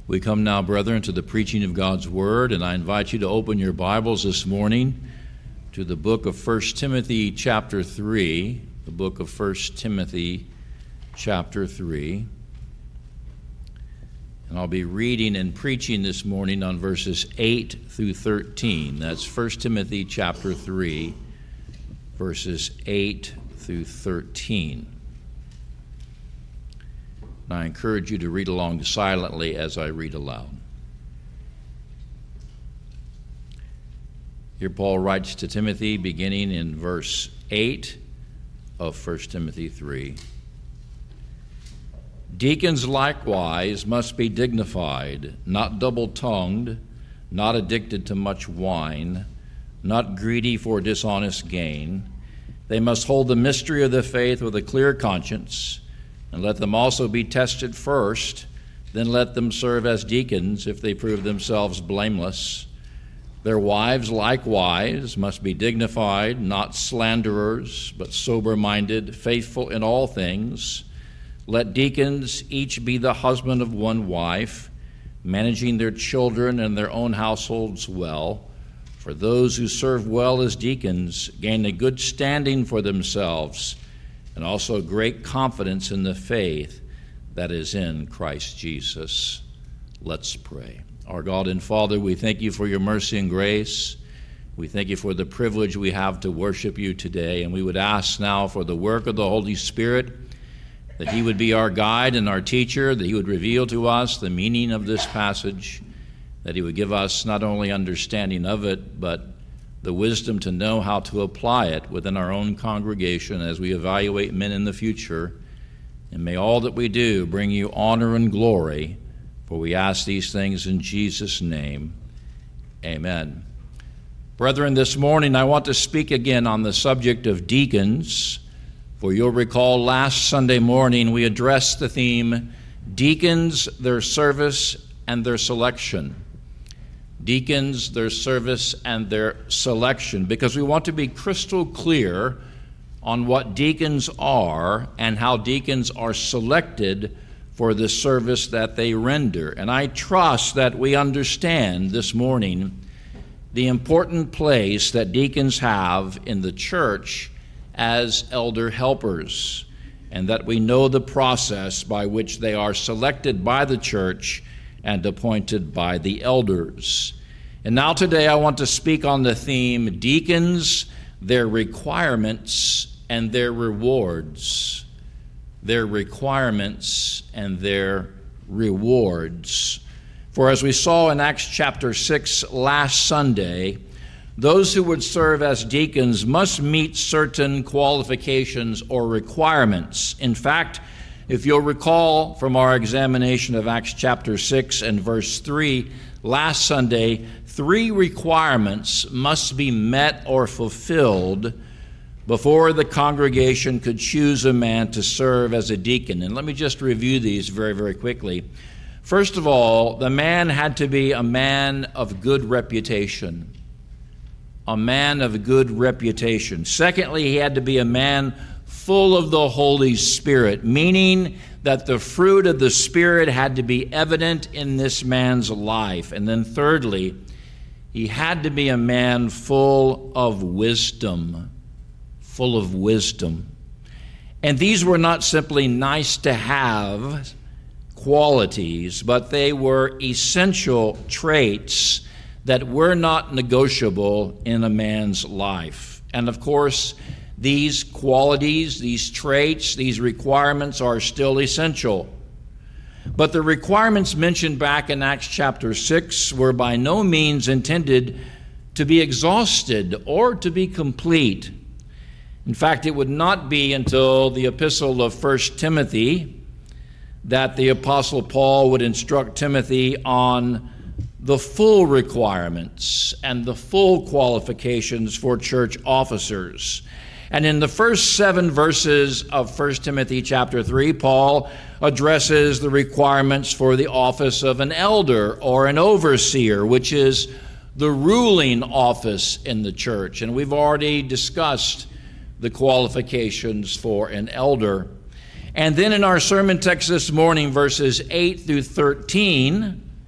We come now, brethren, to the preaching of God's Word, and I invite you to open your Bibles this morning to the book of 1 Timothy chapter 3, the book of 1 Timothy chapter 3. And I'll be reading and preaching this morning on verses 8 through 13. That's 1 Timothy chapter 3, verses 8 through 13. And I encourage you to read along silently as I read aloud. Here Paul writes to Timothy, beginning in verse 8 of 1 Timothy 3. Deacons likewise must be dignified, not double-tongued, not addicted to much wine, not greedy for dishonest gain. They must hold the mystery of the faith with a clear conscience, and let them also be tested first, then let them serve as deacons if they prove themselves blameless. Their wives likewise must be dignified, not slanderers, but sober-minded, faithful in all things. Let deacons each be the husband of one wife, managing their children and their own households well. For those who serve well as deacons gain a good standing for themselves, and also great confidence in the faith that is in Christ Jesus. Let's pray. Our God and Father, we thank you for your mercy and grace. We thank you for the privilege we have to worship you today, and we would ask now for the work of the Holy Spirit, that he would be our guide and our teacher, that he would reveal to us the meaning of this passage, that he would give us not only understanding of it, but the wisdom to know how to apply it within our own congregation as we evaluate men in the future. And may all that we do bring you honor and glory, for we ask these things in Jesus' name. Amen. Brethren, this morning I want to speak again on the subject of deacons. For you'll recall last Sunday morning we addressed the theme, Deacons, Their Service, and Their Selection. Deacons, their service, and their selection, because we want to be crystal clear on what deacons are and how deacons are selected for the service that they render. And I trust that we understand this morning the important place that deacons have in the church as elder helpers, and that we know the process by which they are selected by the church and appointed by the elders. And now today I want to speak on the theme, Deacons, Their Requirements and Their Rewards. Their requirements and their rewards. For as we saw in Acts chapter 6 last Sunday, those who would serve as deacons must meet certain qualifications or requirements. In fact, if you'll recall from our examination of Acts chapter 6 and verse 3 last Sunday, 3 requirements must be met or fulfilled before the congregation could choose a man to serve as a deacon. And let me just review these very, very quickly. First of all, the man had to be a man of good reputation. A man of good reputation. Secondly, he had to be a man full of the Holy Spirit, meaning that the fruit of the Spirit had to be evident in this man's life. And then thirdly, he had to be a man full of wisdom. Full of wisdom. And these were not simply nice to have qualities, but they were essential traits that were not negotiable in a man's life. And of course, these qualities, these traits, these requirements are still essential. But the requirements mentioned back in Acts chapter 6 were by no means intended to be exhausted or to be complete. In fact, it would not be until the epistle of 1 Timothy that the Apostle Paul would instruct Timothy on the full requirements and the full qualifications for church officers. And in the first 7 verses of 1 Timothy chapter 3, Paul addresses the requirements for the office of an elder or an overseer, which is the ruling office in the church. And we've already discussed the qualifications for an elder. And then in our sermon text this morning, verses 8 through 13,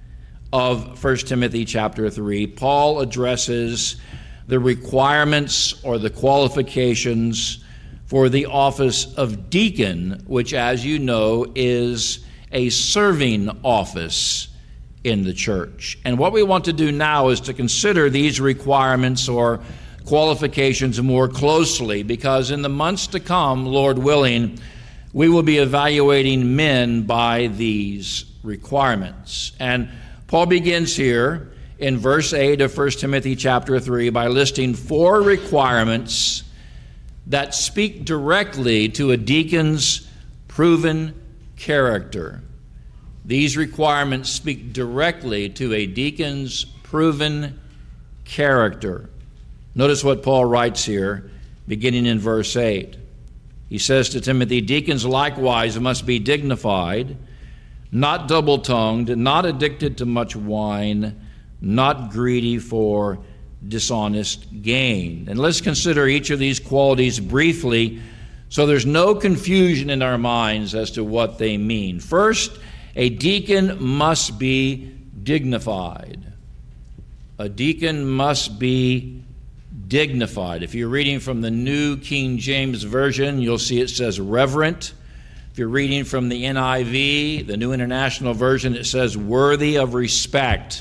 of 1 Timothy chapter 3, Paul addresses the requirements or the qualifications for the office of deacon, which, as you know, is a serving office in the church. And what we want to do now is to consider these requirements or qualifications more closely, because in the months to come, Lord willing, we will be evaluating men by these requirements. And Paul begins here in verse 8 of 1 Timothy chapter 3 by listing 4 requirements that speak directly to a deacon's proven character. These requirements speak directly to a deacon's proven character. Notice what Paul writes here, beginning in verse 8. He says to Timothy, "Deacons likewise must be dignified, not double-tongued, not addicted to much wine, not greedy for dishonest gain." And let's consider each of these qualities briefly so there's no confusion in our minds as to what they mean. First, a deacon must be dignified. A deacon must be dignified. If you're reading from the New King James Version, you'll see it says reverent. If you're reading from the NIV, the New International Version, it says worthy of respect.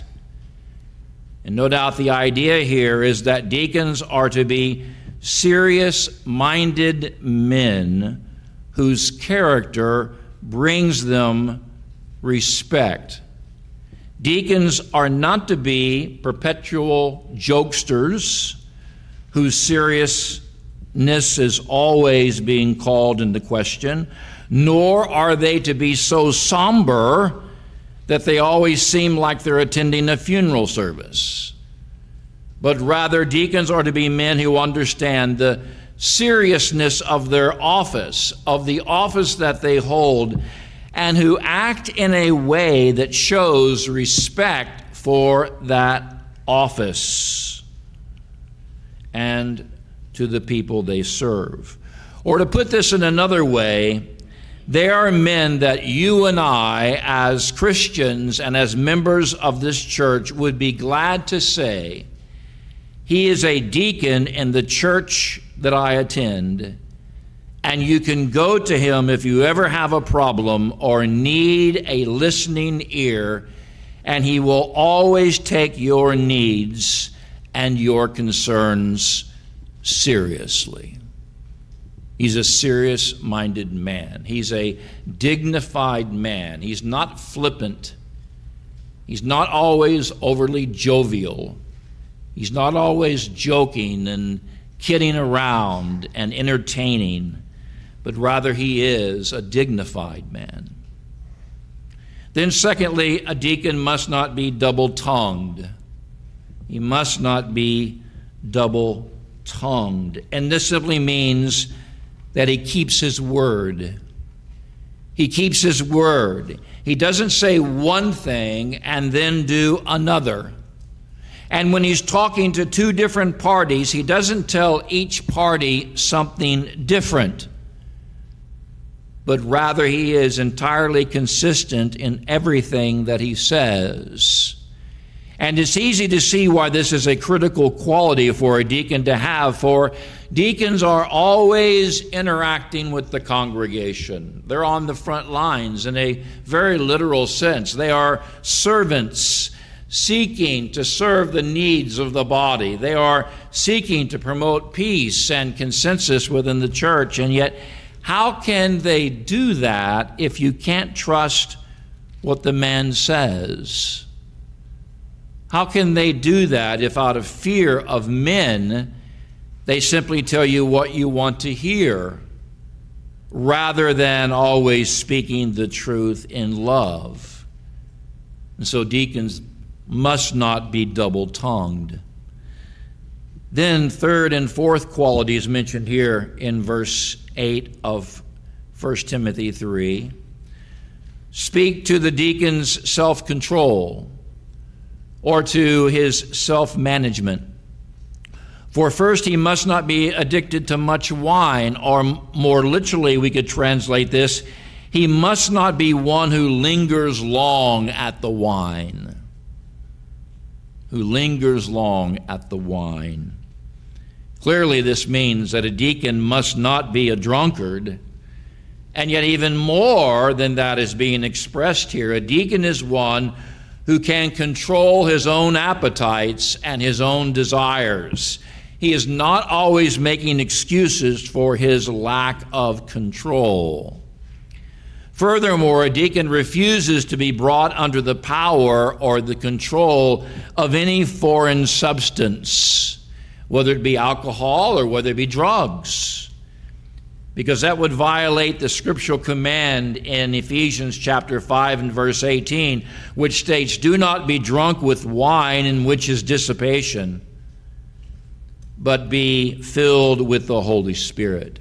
And no doubt the idea here is that deacons are to be serious-minded men whose character brings them respect. Deacons are not to be perpetual jokesters whose seriousness is always being called into question, nor are they to be so somber that they always seem like they're attending a funeral service. But rather, deacons are to be men who understand the seriousness of their office, of the office that they hold, and who act in a way that shows respect for that office and to the people they serve. Or to put this in another way, they are men that you and I, as Christians and as members of this church, would be glad to say, he is a deacon in the church that I attend, and you can go to him if you ever have a problem or need a listening ear, and he will always take your needs and your concerns seriously. He's a serious-minded man. He's a dignified man. He's not flippant. He's not always overly jovial. He's not always joking and kidding around and entertaining, but rather he is a dignified man. Then secondly, a deacon must not be double-tongued. He must not be double-tongued. And this simply means that he keeps his word. He keeps his word. He doesn't say one thing and then do another. And when he's talking to 2 different parties, he doesn't tell each party something different, but rather he is entirely consistent in everything that he says. And it's easy to see why this is a critical quality for a deacon to have, for deacons are always interacting with the congregation. They're on the front lines in a very literal sense. They are servants seeking to serve the needs of the body. They are seeking to promote peace and consensus within the church. And yet, how can they do that if you can't trust what the man says? How can they do that if out of fear of men, they simply tell you what you want to hear, rather than always speaking the truth in love? And so deacons must not be double-tongued. Then third and fourth qualities mentioned here in verse 8 of 1 Timothy 3 speak to the deacon's self-control or to his self-management. For first, he must not be addicted to much wine, or more literally we could translate this, he must not be one who lingers long at the wine. who lingers long at the wine. Clearly, this means that a deacon must not be a drunkard, and yet even more than that is being expressed here. A deacon is one who can control his own appetites and his own desires. He is not always making excuses for his lack of control. Furthermore, a deacon refuses to be brought under the power or the control of any foreign substance, whether it be alcohol or whether it be drugs, because that would violate the scriptural command in Ephesians chapter 5 and verse 18, which states, "Do not be drunk with wine, in which is dissipation, but be filled with the Holy Spirit."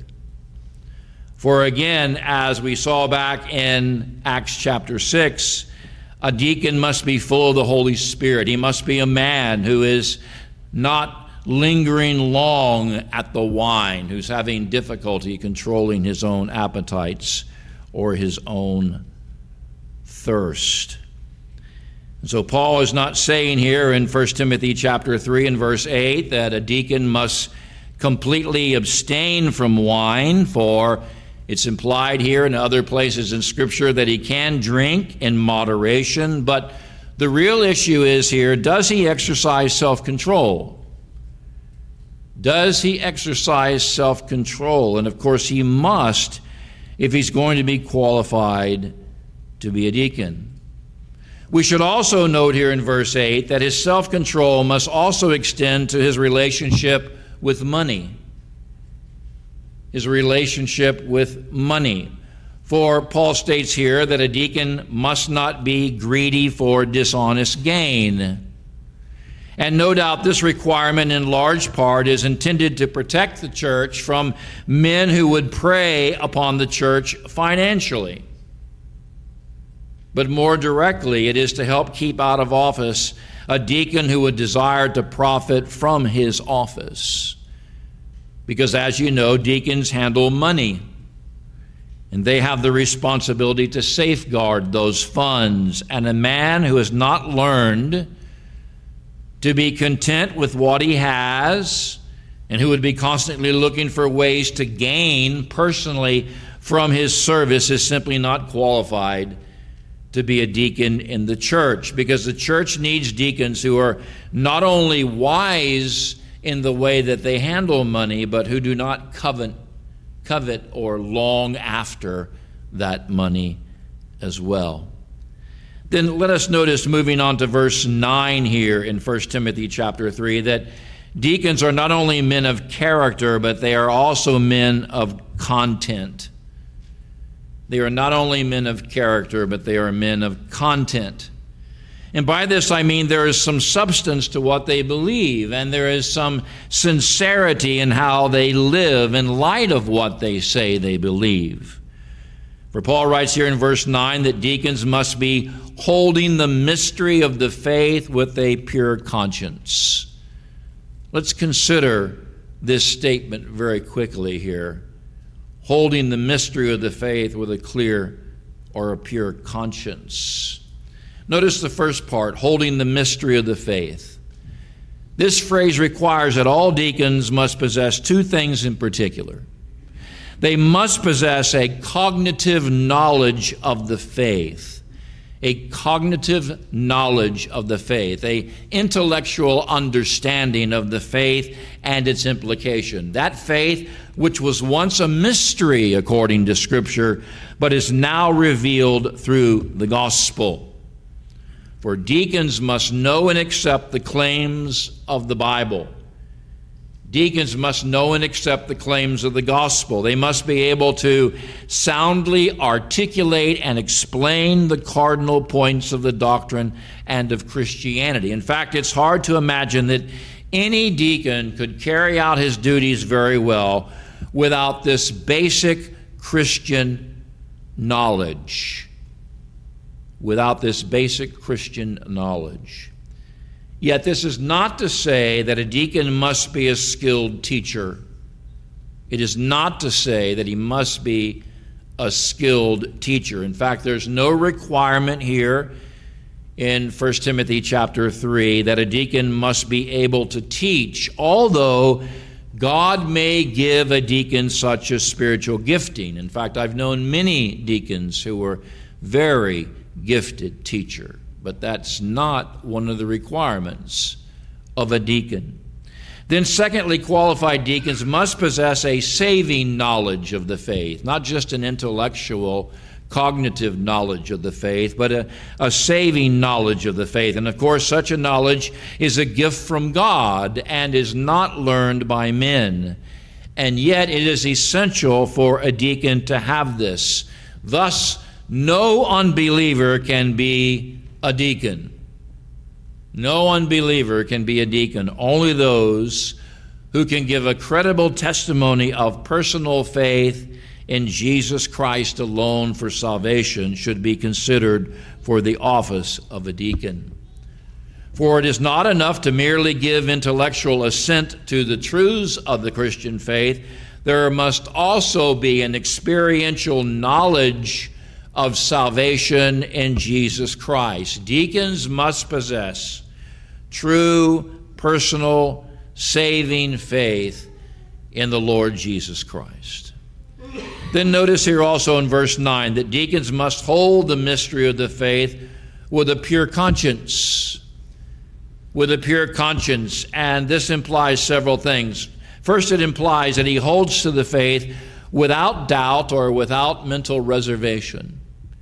For again, as we saw back in Acts chapter 6, a deacon must be full of the Holy Spirit. He must be a man who is not lingering long at the wine, who's having difficulty controlling his own appetites or his own thirst. And so Paul is not saying here in 1 Timothy chapter 3 and verse 8 that a deacon must completely abstain from wine, for it's implied here and other places in Scripture that he can drink in moderation. But the real issue is here, does he exercise self-control? Does he exercise self-control? And of course he must if he's going to be qualified to be a deacon. We should also note here in verse 8 that his self-control must also extend to his relationship with money. His relationship with money. For Paul states here that a deacon must not be greedy for dishonest gain. And no doubt this requirement in large part is intended to protect the church from men who would prey upon the church financially. But more directly, it is to help keep out of office a deacon who would desire to profit from his office. Because as you know, deacons handle money, and they have the responsibility to safeguard those funds. And a man who has not learned to be content with what he has, and who would be constantly looking for ways to gain personally from his service, is simply not qualified to be a deacon in the church, because the church needs deacons who are not only wise in the way that they handle money, but who do not covet or long after that money as well. Then let us notice, moving on to verse 9 here in 1 Timothy chapter 3, that deacons are not only men of character, but they are also men of content. They are not only men of character, but they are men of content. And by this I mean there is some substance to what they believe, and there is some sincerity in how they live in light of what they say they believe. For Paul writes here in verse 9 that deacons must be holding the mystery of the faith with a pure conscience. Let's consider this statement very quickly here. Holding the mystery of the faith with a clear or a pure conscience. Notice the first part, holding the mystery of the faith. This phrase requires that all deacons must possess two things in particular. They must possess a cognitive knowledge of the faith. A cognitive knowledge of the faith, an intellectual understanding of the faith and its implication. That faith which was once a mystery according to Scripture, but is now revealed through the gospel. For deacons must know and accept the claims of the Bible. Deacons must know and accept the claims of the gospel. They must be able to soundly articulate and explain the cardinal points of the doctrine and of Christianity. In fact, it's hard to imagine that any deacon could carry out his duties very well without this basic Christian knowledge. Without this basic Christian knowledge. Yet this is not to say that a deacon must be a skilled teacher. It is not to say that he must be a skilled teacher. In fact, there's no requirement here in 1 Timothy chapter 3 that a deacon must be able to teach, although God may give a deacon such a spiritual gifting. In fact, I've known many deacons who were very gifted teacher, but that's not one of the requirements of a deacon. Then secondly, qualified deacons must possess a saving knowledge of the faith, not just an intellectual, cognitive knowledge of the faith, but a saving knowledge of the faith. And of course, such a knowledge is a gift from God and is not learned by men. And yet it is essential for a deacon to have this. Thus, no unbeliever can be a deacon. No unbeliever can be a deacon. Only those who can give a credible testimony of personal faith in Jesus Christ alone for salvation should be considered for the office of a deacon. For it is not enough to merely give intellectual assent to the truths of the Christian faith. There must also be an experiential knowledge of salvation in Jesus Christ. Deacons must possess true, personal, saving faith in the Lord Jesus Christ. Then notice here also in verse 9 that deacons must hold the mystery of the faith with a pure conscience. With a pure conscience. And this implies several things. First, it implies that he holds to the faith without doubt or without mental reservation.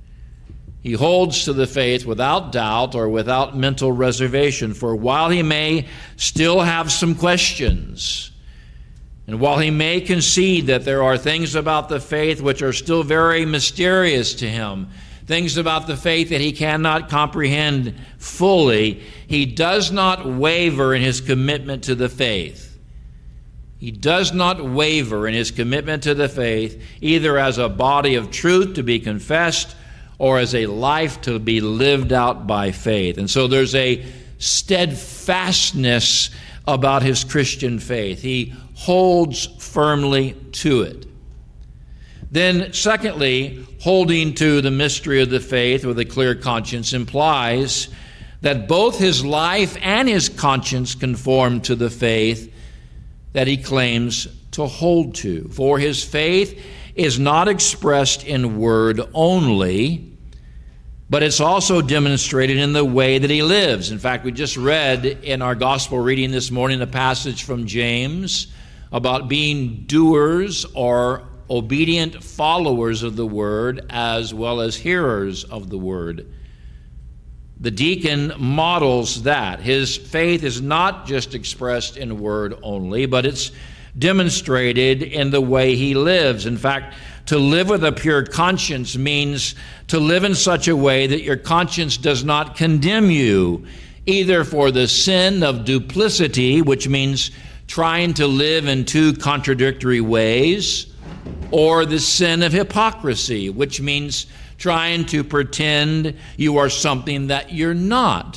He holds to the faith without doubt or without mental reservation. For while he may still have some questions, and while he may concede that there are things about the faith which are still very mysterious to him, things about the faith that he cannot comprehend fully, he does not waver in his commitment to the faith. He does not waver in his commitment to the faith, either as a body of truth to be confessed or as a life to be lived out by faith. And so there's a steadfastness about his Christian faith. He holds firmly to it. Then, secondly, holding to the mystery of the faith with a clear conscience implies that both his life and his conscience conform to the faith that he claims to hold to. For his faith is not expressed in word only, but it's also demonstrated in the way that he lives. In fact, we just read in our gospel reading this morning a passage from James about being doers or obedient followers of the word as well as hearers of the word. The deacon models that. His faith is not just expressed in word only, but it's demonstrated in the way he lives. In fact, to live with a pure conscience means to live in such a way that your conscience does not condemn you, either for the sin of duplicity, which means trying to live in two contradictory ways, or the sin of hypocrisy, which means trying to pretend you are something that you're not.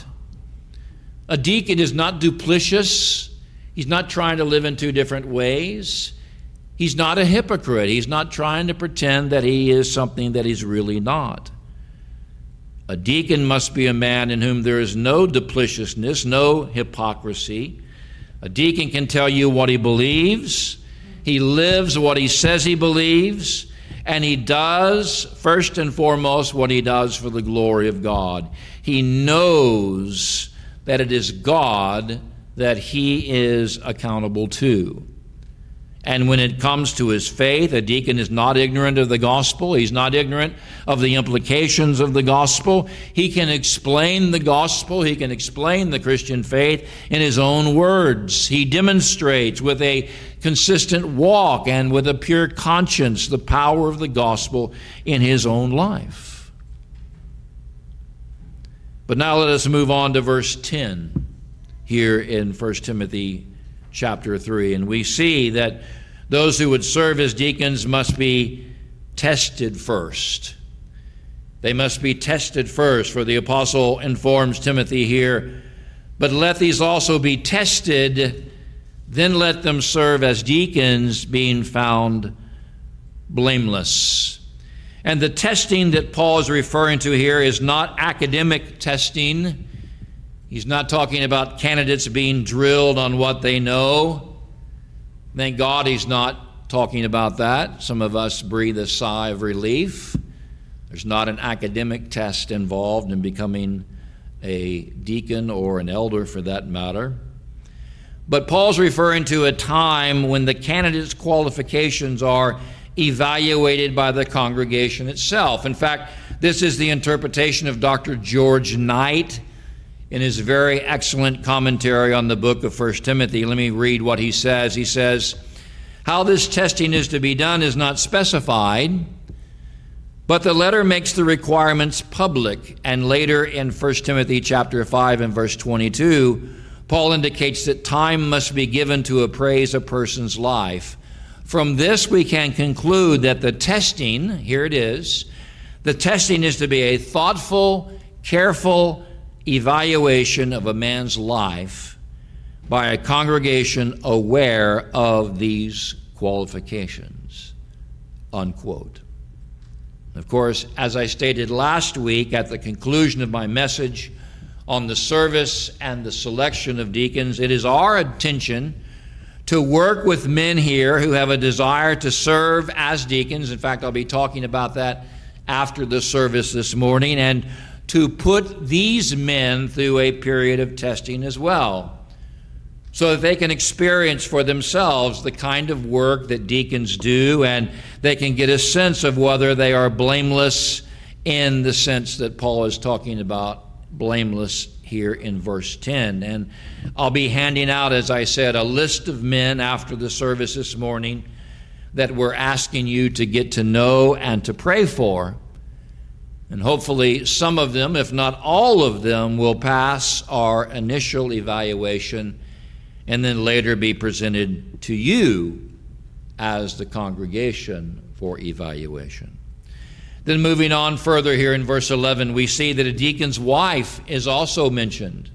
A deacon is not duplicitous. He's not trying to live in two different ways. He's not a hypocrite. He's not trying to pretend that he is something that he's really not. A deacon must be a man in whom there is no duplicitousness, no hypocrisy. A deacon can tell you what he believes. He lives what he says he believes. And he does, first and foremost, what he does for the glory of God. He knows that it is God that he is accountable to. And when it comes to his faith, a deacon is not ignorant of the gospel. He's not ignorant of the implications of the gospel. He can explain the gospel. He can explain the Christian faith in his own words. He demonstrates with a consistent walk and with a pure conscience the power of the gospel in his own life. But now let us move on to verse 10 here in 1 Timothy chapter 3. And we see that those who would serve as deacons must be tested first. They must be tested first, for the apostle informs Timothy here, but let these also be tested, then let them serve as deacons, being found blameless. And the testing that Paul is referring to here is not academic testing. He's not talking about candidates being drilled on what they know. Thank God he's not talking about that. Some of us breathe a sigh of relief. There's not an academic test involved in becoming a deacon or an elder for that matter. But Paul's referring to a time when the candidate's qualifications are evaluated by the congregation itself. In fact, this is the interpretation of Dr. George Knight in his very excellent commentary on the book of 1 Timothy. Let me read what he says. He says, "How this testing is to be done is not specified, but the letter makes the requirements public." And later in 1 Timothy chapter 5 and verse 22, Paul indicates that time must be given to appraise a person's life. From this, we can conclude that the testing, here it is, the testing is to be a thoughtful, careful evaluation of a man's life by a congregation aware of these qualifications, unquote. Of course, as I stated last week at the conclusion of my message on the service and the selection of deacons, it is our intention to work with men here who have a desire to serve as deacons. In fact, I'll be talking about that after the service this morning, and to put these men through a period of testing as well, so that they can experience for themselves the kind of work that deacons do, and they can get a sense of whether they are blameless in the sense that Paul is talking about blameless here in verse 10. And I'll be handing out, as I said, a list of men after the service this morning that we're asking you to get to know and to pray for. And hopefully some of them, if not all of them, will pass our initial evaluation and then later be presented to you as the congregation for evaluation. Then moving on further here in verse 11, we see that a deacon's wife is also mentioned.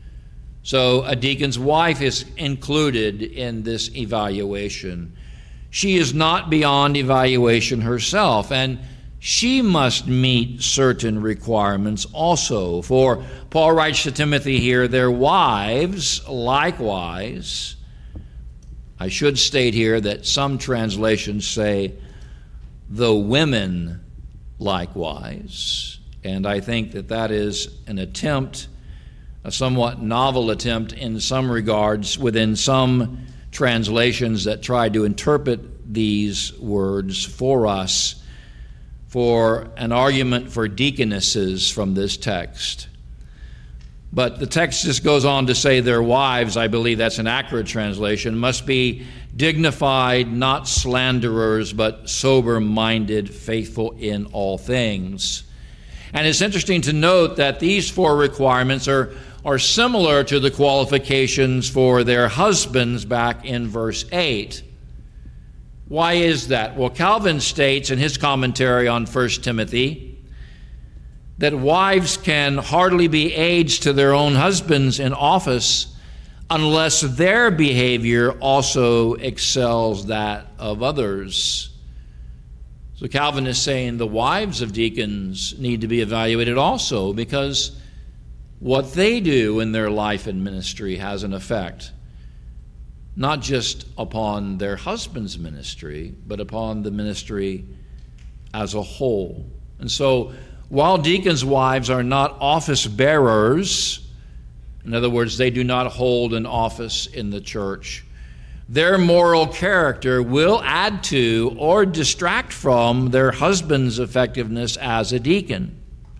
So a deacon's wife is included in this evaluation. She is not beyond evaluation herself, and she must meet certain requirements also. For Paul writes to Timothy here, their wives likewise. I should state here that some translations say the women likewise. And I think that that is an attempt, a somewhat novel attempt in some regards within some translations that try to interpret these words for us for an argument for deaconesses from this text. But the text just goes on to say their wives, I believe that's an accurate translation, must be dignified, not slanderers, but sober-minded, faithful in all things. And it's interesting to note that these four requirements are similar to the qualifications for their husbands back in verse 8. Why is that? Well, Calvin states in his commentary on 1 Timothy that wives can hardly be aids to their own husbands in office unless their behavior also excels that of others. So Calvin is saying the wives of deacons need to be evaluated also, because what they do in their life and ministry has an effect, not just upon their husband's ministry, but upon the ministry as a whole. And so while deacons' wives are not office bearers, in other words, they do not hold an office in the church, their moral character will add to or distract from their husband's effectiveness as a deacon.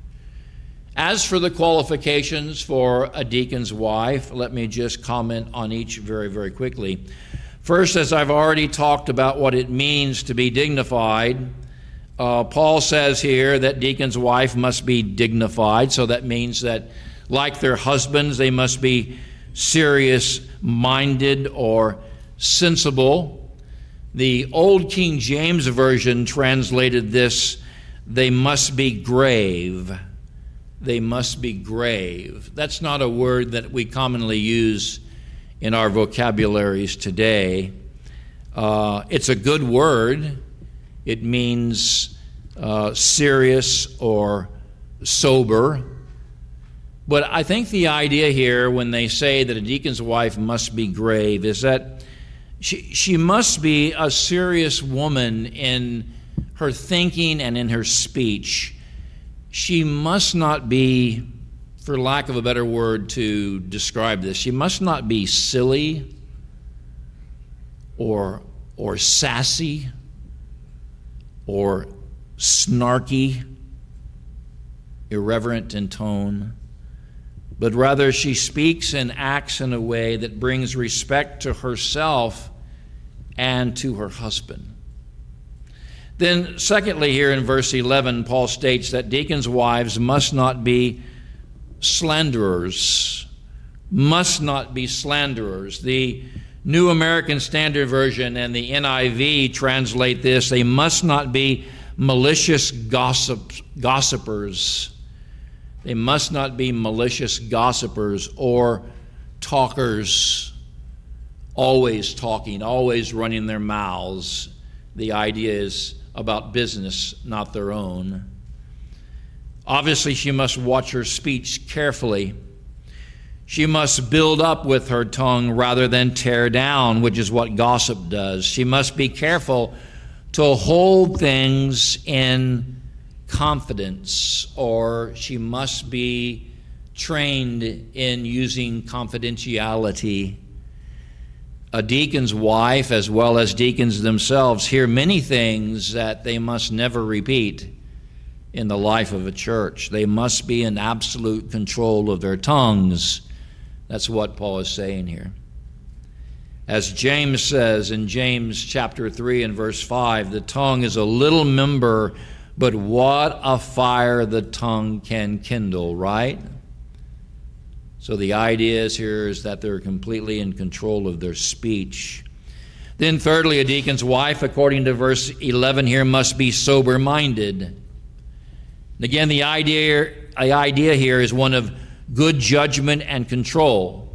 As for the qualifications for a deacon's wife, let me just comment on each very, very quickly. First, as I've already talked about what it means to be dignified, Paul says here that deacon's wife must be dignified, so that means that, like their husbands, they must be serious-minded or sensible. The Old King James Version translated this, they must be grave. They must be grave. That's not a word that we commonly use in our vocabularies today. It's a good word. It means serious or sober. But I think the idea here when they say that a deacon's wife must be grave is that she must be a serious woman in her thinking and in her speech. She must not be, for lack of a better word to describe this, she must not be silly or sassy or snarky, irreverent in tone, but rather she speaks and acts in a way that brings respect to herself and to her husband. Then, secondly, here in verse 11, Paul states that deacons' wives must not be slanderers. Must not be slanderers. The New American Standard Version and the NIV translate this: they must not be malicious gossipers. They must not be malicious gossipers or talkers, always talking, always running their mouths. The idea is about business, not their own. Obviously, she must watch her speech carefully. She must build up with her tongue rather than tear down, which is what gossip does. She must be careful to hold things in confidence, or she must be trained in using confidentiality. A deacon's wife, as well as deacons themselves, hear many things that they must never repeat in the life of a church. They must be in absolute control of their tongues. That's what Paul is saying here. As James says in James chapter 3 and verse 5, the tongue is a little member, but what a fire the tongue can kindle, right? So the idea here is that they're completely in control of their speech. Then thirdly, a deacon's wife, according to verse 11 here, must be sober-minded. Again, the idea here is one of good judgment and control.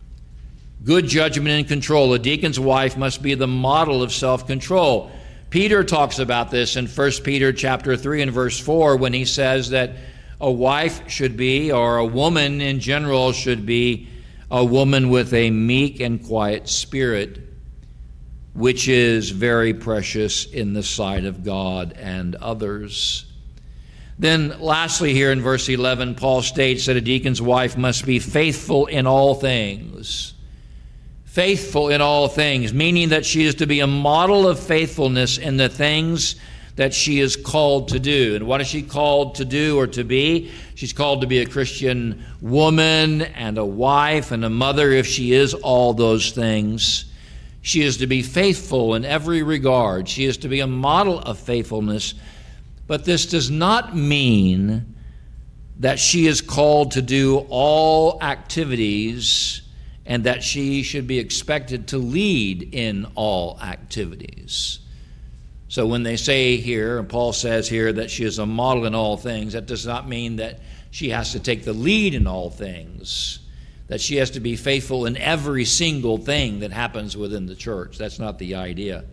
Good judgment and control. A deacon's wife must be the model of self-control. Peter talks about this in 1 Peter chapter 3 and verse 4 when he says that a wife should be, or a woman in general should be, a woman with a meek and quiet spirit, which is very precious in the sight of God and others. Then lastly here in verse 11, Paul states that a deacon's wife must be faithful in all things. Faithful in all things, meaning that she is to be a model of faithfulness in the things that she is called to do. And what is she called to do or to be? She's called to be a Christian woman and a wife and a mother if she is all those things. She is to be faithful in every regard. She is to be a model of faithfulness. But this does not mean that she is called to do all activities and that she should be expected to lead in all activities. So when they say here, and Paul says here, that she is a model in all things, that does not mean that she has to take the lead in all things, that she has to be faithful in every single thing that happens within the church. That's not the idea.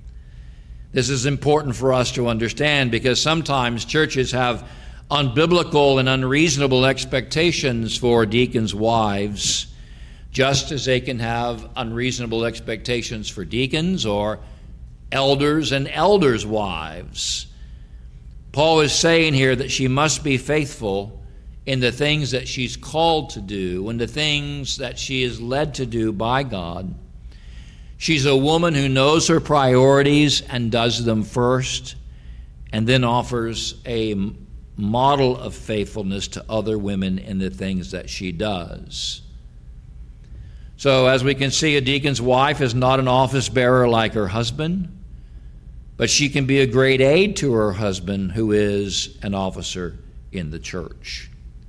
This is important for us to understand because sometimes churches have unbiblical and unreasonable expectations for deacons' wives, just as they can have unreasonable expectations for deacons or elders and elders' wives. Paul is saying here that she must be faithful in the things that she's called to do, in the things that she is led to do by God. She's a woman who knows her priorities and does them first, and then offers a model of faithfulness to other women in the things that she does. So as we can see, a deacon's wife is not an office bearer like her husband, but she can be a great aid to her husband, who is an officer in the church.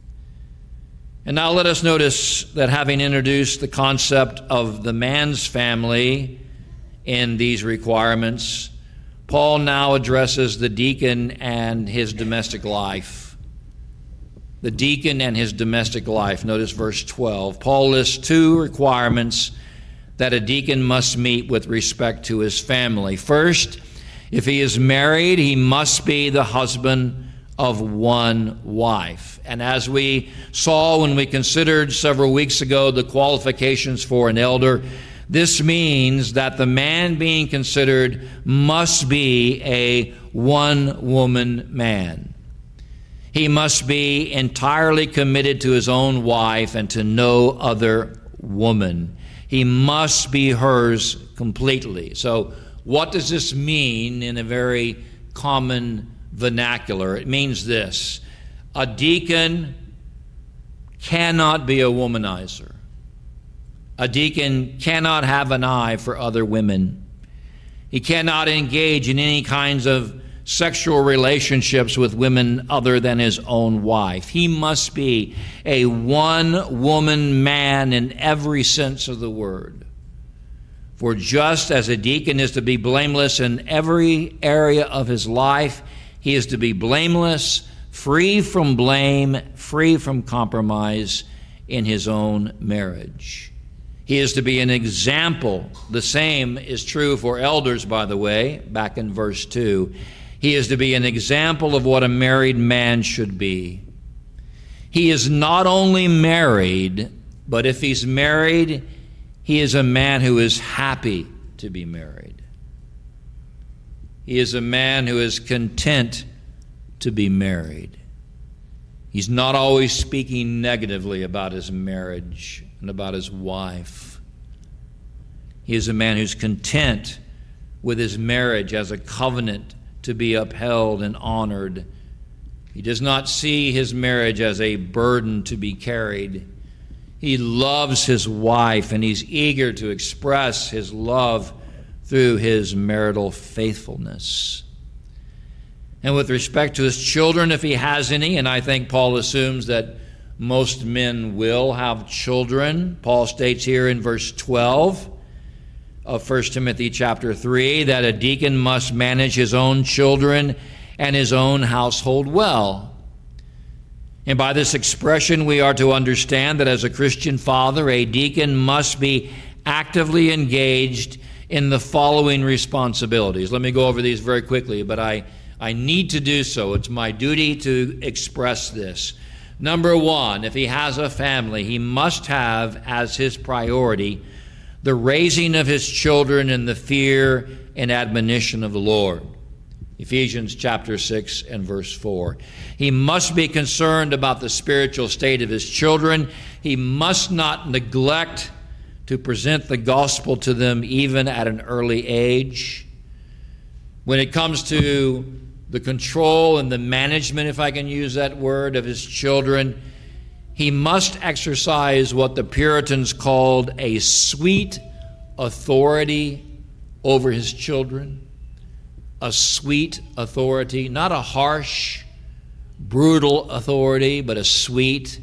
And now let us notice that having introduced the concept of the man's family in these requirements, Paul now addresses the deacon and his domestic life. The deacon and his domestic life. Notice verse 12. Paul lists two requirements that a deacon must meet with respect to his family. First If he is married, he must be the husband of one wife. And as we saw when we considered several weeks ago the qualifications for an elder, this means that the man being considered must be a one-woman man. He must be entirely committed to his own wife and to no other woman. He must be hers completely. So what does this mean in a very common vernacular? It means this: a deacon cannot be a womanizer. A deacon cannot have an eye for other women. He cannot engage in any kinds of sexual relationships with women other than his own wife. He must be a one-woman man in every sense of the word. For just as a deacon is to be blameless in every area of his life, he is to be blameless, free from blame, free from compromise in his own marriage. He is to be an example. The same is true for elders, by the way, back in verse 2. He is to be an example of what a married man should be. He is not only married, but if he's married, he is a man who is happy to be married. He is a man who is content to be married. He's not always speaking negatively about his marriage and about his wife. He is a man who's content with his marriage as a covenant to be upheld and honored. He does not see his marriage as a burden to be carried. He loves his wife, and he's eager to express his love through his marital faithfulness. And with respect to his children, if he has any, and I think Paul assumes that most men will have children, Paul states here in verse 12 of 1 Timothy chapter 3 that a deacon must manage his own children and his own household well. And by this expression, we are to understand that as a Christian father, a deacon must be actively engaged in the following responsibilities. Let me go over these very quickly, but I need to do so. It's my duty to express this. Number one, if he has a family, he must have as his priority the raising of his children in the fear and admonition of the Lord. Ephesians chapter 6 and verse 4. He must be concerned about the spiritual state of his children. He must not neglect to present the gospel to them even at an early age. When it comes to the control and the management, if I can use that word, of his children, he must exercise what the Puritans called a sweet authority over his children. A sweet authority, not a harsh, brutal authority, but a sweet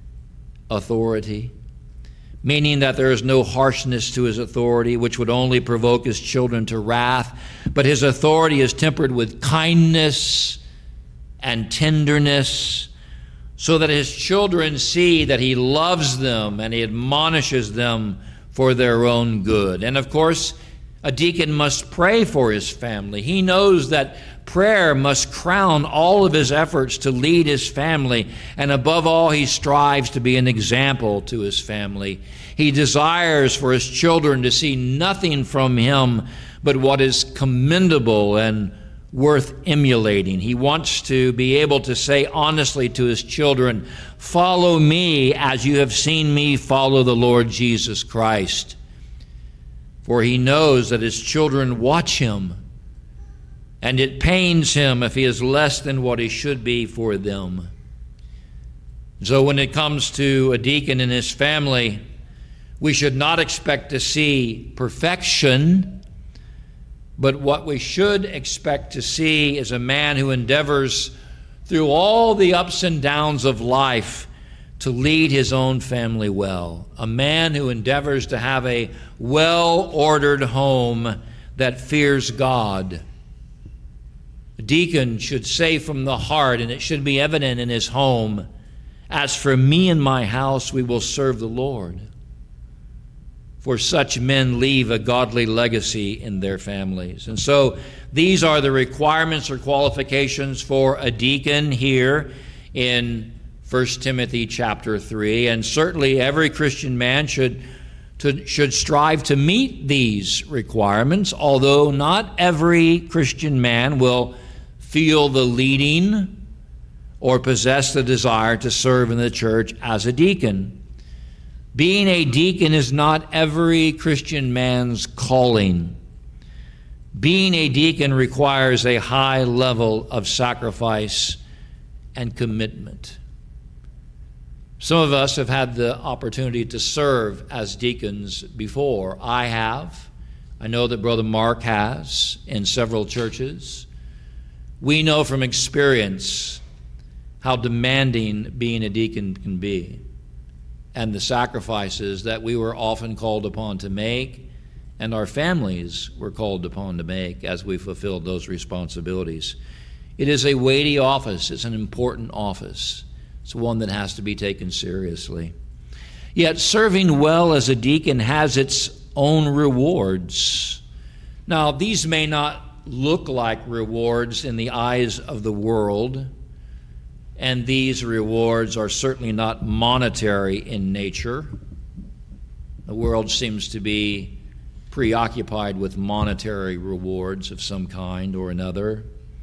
authority, meaning that there is no harshness to his authority, which would only provoke his children to wrath, but his authority is tempered with kindness and tenderness, so that his children see that he loves them and he admonishes them for their own good. And of course, a deacon must pray for his family. He knows that prayer must crown all of his efforts to lead his family, and above all, he strives to be an example to his family. He desires for his children to see nothing from him but what is commendable and worth emulating. He wants to be able to say honestly to his children, "Follow me as you have seen me follow the Lord Jesus Christ." For he knows that his children watch him, and it pains him if he is less than what he should be for them. So when it comes to a deacon and his family, we should not expect to see perfection, but what we should expect to see is a man who endeavors through all the ups and downs of life to lead his own family well. A man who endeavors to have a well-ordered home that fears God. A deacon should say from the heart, and it should be evident in his home, "As for me and my house, we will serve the Lord." for such men leave a godly legacy in their families. And so these are the requirements or qualifications for a deacon here in 1 Timothy chapter 3. And certainly every Christian man should strive to meet these requirements, although not every Christian man will feel the leading or possess the desire to serve in the church as a deacon. Being a deacon is not every Christian man's calling. Being a deacon requires a high level of sacrifice and commitment. Some of us have had the opportunity to serve as deacons before. I have. I know that Brother Mark has in several churches. We know from experience how demanding being a deacon can be, and the sacrifices that we were often called upon to make, and our families were called upon to make as we fulfilled those responsibilities. It is a weighty office. It's an important office. It's one that has to be taken seriously. Yet serving well as a deacon has its own rewards. Now, these may not look like rewards in the eyes of the world, and these rewards are certainly not monetary in nature. The world seems to be preoccupied with monetary rewards of some kind or another.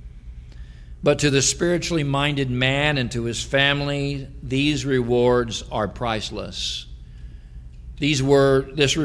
But to the spiritually minded man and to his family, these rewards are priceless. These rewards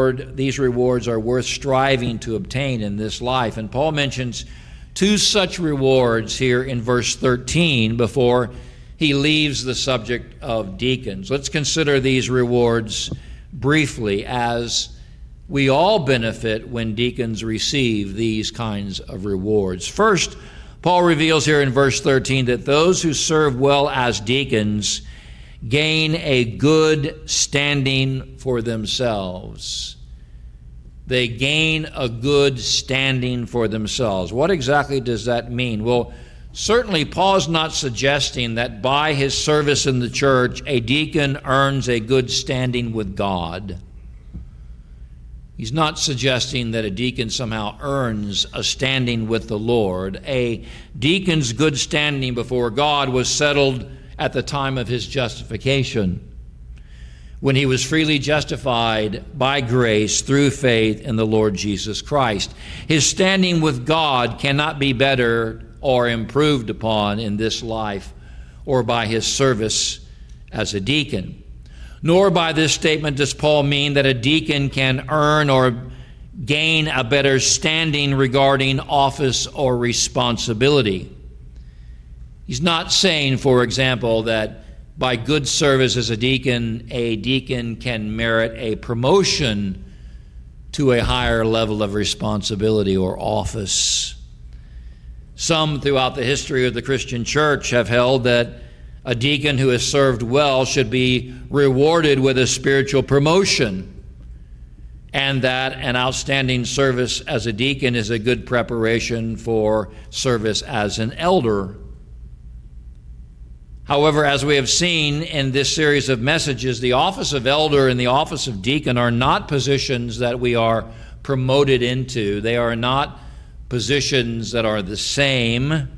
are worth striving to obtain in this life. And Paul mentions two such rewards here in verse 13 before he leaves the subject of deacons. Let's consider these rewards briefly, as we all benefit when deacons receive these kinds of rewards. First, Paul reveals here in verse 13 that those who serve well as deacons gain a good standing for themselves. They gain a good standing for themselves. What exactly does that mean? Well, certainly Paul's not suggesting that by his service in the church, a deacon earns a good standing with God. He's not suggesting that a deacon somehow earns a standing with the Lord. A deacon's good standing before God was settled at the time of his justification, when he was freely justified by grace through faith in the Lord Jesus Christ. His standing with God cannot be better or improved upon in this life or by his service as a deacon. Nor by this statement does Paul mean that a deacon can earn or gain a better standing regarding office or responsibility. He's not saying, for example, that by good service as a deacon can merit a promotion to a higher level of responsibility or office. Some throughout the history of the Christian church have held that a deacon who has served well should be rewarded with a spiritual promotion, and that an outstanding service as a deacon is a good preparation for service as an elder. However, as we have seen in this series of messages, the office of elder and the office of deacon are not positions that we are promoted into. They are not positions that are the same.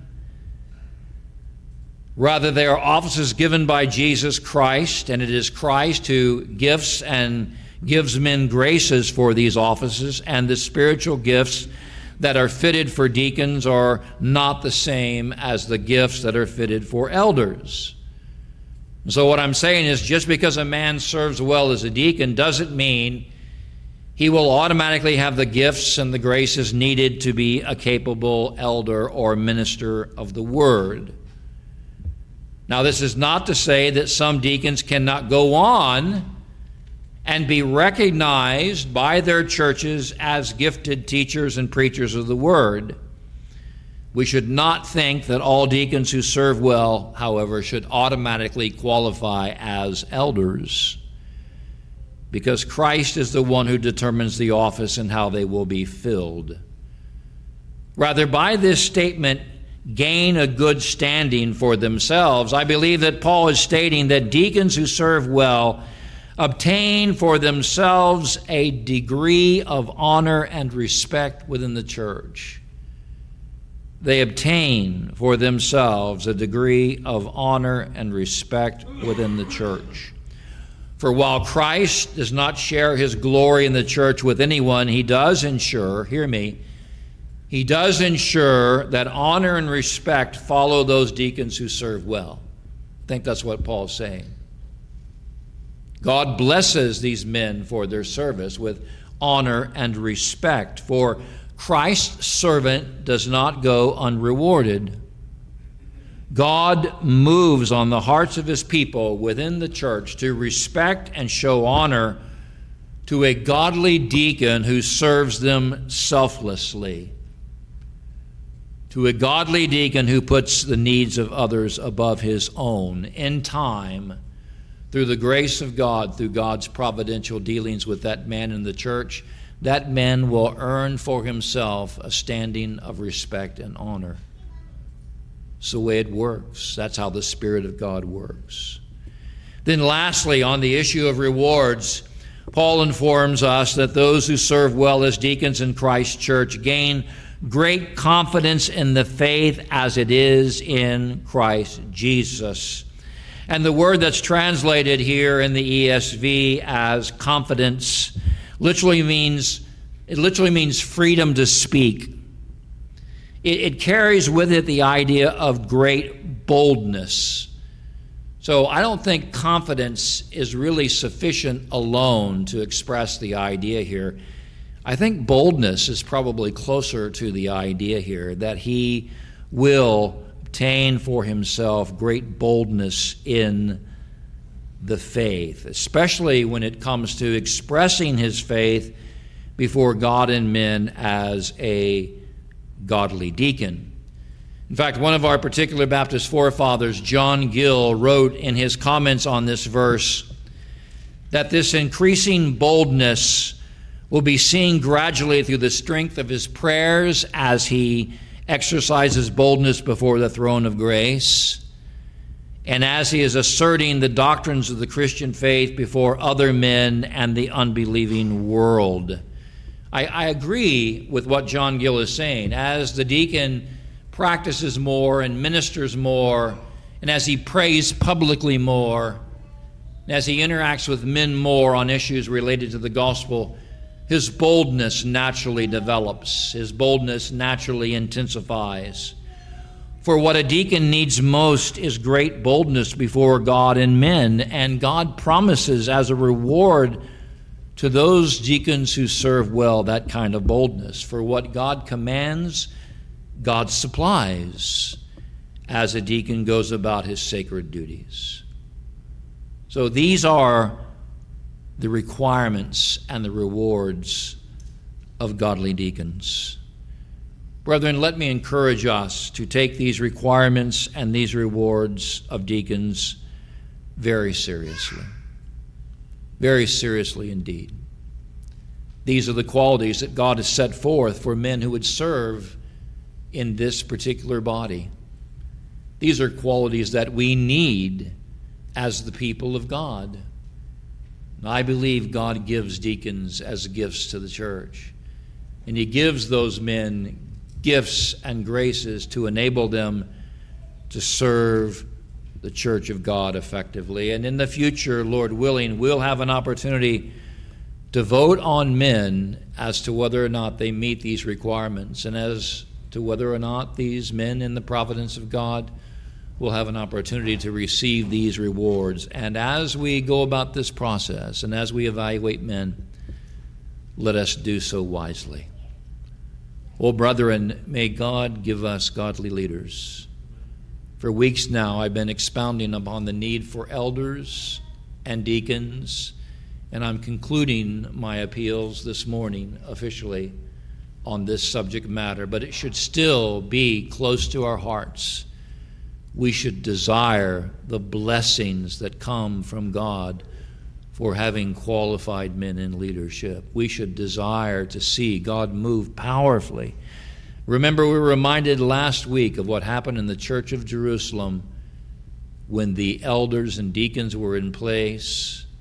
Rather, they are offices given by Jesus Christ, and it is Christ who gives men graces for these offices, and the spiritual gifts that are fitted for deacons are not the same as the gifts that are fitted for elders. So what I'm saying is, just because a man serves well as a deacon doesn't mean he will automatically have the gifts and the graces needed to be a capable elder or minister of the word. Now, this is not to say that some deacons cannot go on and be recognized by their churches as gifted teachers and preachers of the word. We should not think that all deacons who serve well, however, should automatically qualify as elders, because Christ is the one who determines the office and how they will be filled. Rather, by this statement, gain a good standing for themselves, I believe that Paul is stating that deacons who serve well obtain for themselves a degree of honor and respect within the church. They obtain for themselves a degree of honor and respect within the church. For while Christ does not share his glory in the church with anyone, he does ensure, hear me, he does ensure that honor and respect follow those deacons who serve well. I think that's what Paul's saying. God blesses these men for their service with honor and respect, for Christ's servant does not go unrewarded. God moves on the hearts of his people within the church to respect and show honor to a godly deacon who serves them selflessly, to a godly deacon who puts the needs of others above his own. In time, through the grace of God, through God's providential dealings with that man in the church, that man will earn for himself a standing of respect and honor. It's the way it works. That's how the Spirit of God works. Then lastly, on the issue of rewards, Paul informs us that those who serve well as deacons in Christ's church gain great confidence in the faith as it is in Christ Jesus. And the word that's translated here in the ESV as confidence literally means freedom to speak. It carries with it the idea of great boldness. So I don't think confidence is really sufficient alone to express the idea here. I think boldness is probably closer to the idea here, that he will obtain for himself great boldness in the faith, especially when it comes to expressing his faith before God and men as a godly deacon. In fact, one of our particular Baptist forefathers, John Gill, wrote in his comments on this verse that this increasing boldness will be seen gradually through the strength of his prayers as he exercises boldness before the throne of grace, and as he is asserting the doctrines of the Christian faith before other men and the unbelieving world. I agree with what John Gill is saying. As the deacon practices more and ministers more, and as he prays publicly more, and as he interacts with men more on issues related to the gospel, his boldness naturally develops. His boldness naturally intensifies. For what a deacon needs most is great boldness before God and men, and God promises as a reward to those deacons who serve well that kind of boldness. For what God commands, God supplies as a deacon goes about his sacred duties. So these are the requirements and the rewards of godly deacons. Brethren, let me encourage us to take these requirements and these rewards of deacons very seriously. Very seriously indeed. These are the qualities that God has set forth for men who would serve in this particular body. These are qualities that we need as the people of God. I believe God gives deacons as gifts to the church. And he gives those men gifts and graces to enable them to serve the church of God effectively. And in the future, Lord willing, we'll have an opportunity to vote on men as to whether or not they meet these requirements, and as to whether or not these men in the providence of God will have an opportunity to receive these rewards. And as we go about this process and as we evaluate men, let us do so wisely. Oh, brethren, may God give us godly leaders. For weeks now, I've been expounding upon the need for elders and deacons, and I'm concluding my appeals this morning officially on this subject matter, but it should still be close to our hearts. We should desire the blessings that come from God for having qualified men in leadership. We should desire to see God move powerfully. Remember, we were reminded last week of what happened in the Church of Jerusalem when the elders and deacons were in place,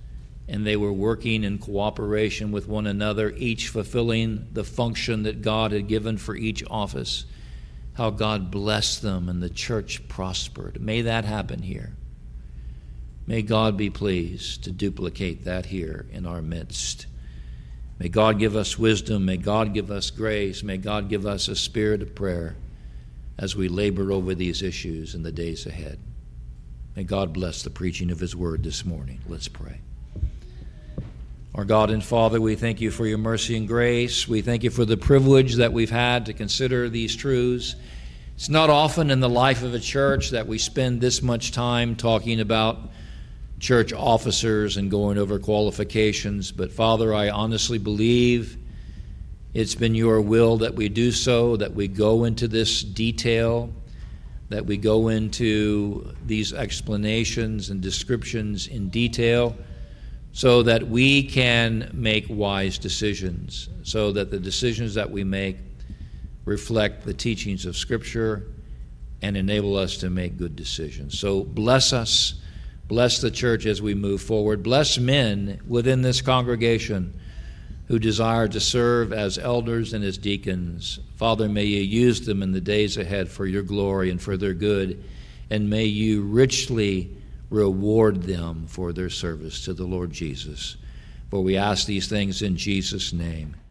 and they were working in cooperation with one another, each fulfilling the function that God had given for each office. How God blessed them and the church prospered. May that happen here. May God be pleased to duplicate that here in our midst. May God give us wisdom. May God give us grace. May God give us a spirit of prayer as we labor over these issues in the days ahead. May God bless the preaching of his word this morning. Let's pray. Our God and Father, we thank you for your mercy and grace. We thank you for the privilege that we've had to consider these truths. It's not often in the life of a church that we spend this much time talking about church officers and going over qualifications, but Father, I honestly believe it's been your will that we do so, that we go into this detail, that we go into these explanations and descriptions in detail, so that we can make wise decisions, so that the decisions that we make reflect the teachings of Scripture and enable us to make good decisions. So bless us, bless the church as we move forward. Bless men within this congregation who desire to serve as elders and as deacons. Father, may you use them in the days ahead for your glory and for their good, and may you richly reward them for their service to the Lord Jesus. For we ask these things in Jesus' name.